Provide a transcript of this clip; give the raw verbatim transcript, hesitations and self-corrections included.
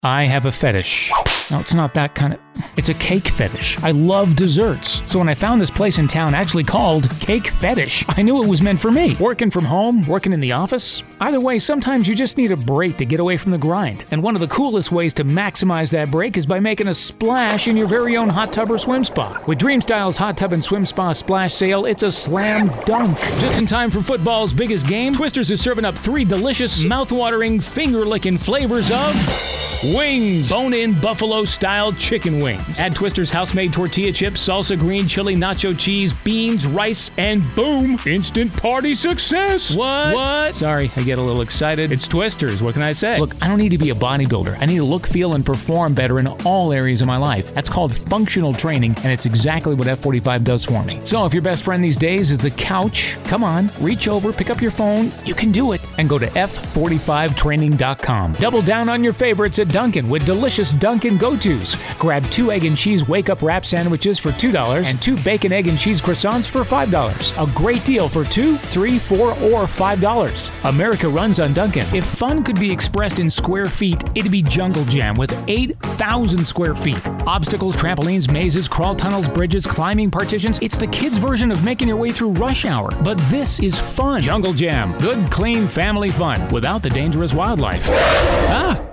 I have a fetish. No, it's not that kind of... It's a cake fetish. I love desserts. So when I found this place in town actually called Cake Fetish, I knew it was meant for me. Working from home, working in the office. Either way, sometimes you just need a break to get away from the grind. And one of the coolest ways to maximize that break is by making a splash in your very own hot tub or swim spa. With Dreamstyle's Hot Tub and Swim Spa Splash Sale, it's a slam dunk. Just in time for football's biggest game, Twisters is serving up three delicious, mouth-watering, finger-licking flavors of... wings. Bone-in buffalo-style chicken wings. Add Twister's house-made tortilla chips, salsa, green chili, nacho cheese, beans, rice, and boom! Instant party success! What? What? Sorry, I get a little excited. It's Twisters. What can I say? Look, I don't need to be a bodybuilder. I need to look, feel, and perform better in all areas of my life. That's called functional training, and it's exactly what F forty-five does for me. So if your best friend these days is the couch, come on, reach over, pick up your phone, you can do it, and go to F forty-five training dot com. Double down on your favorites at Dunkin' with delicious Dunkin' go-tos. Grab two egg and cheese wake-up wrap sandwiches for two dollars and two bacon, egg, and cheese croissants for five dollars. A great deal for two, three, four, or five dollars. America runs on Dunkin'. If fun could be expressed in square feet, it'd be Jungle Jam with eight thousand square feet. Obstacles, trampolines, mazes, crawl tunnels, bridges, climbing partitions. It's the kids' version of making your way through rush hour. But this is fun. Jungle Jam. Good, clean, family fun without the dangerous wildlife. Ah!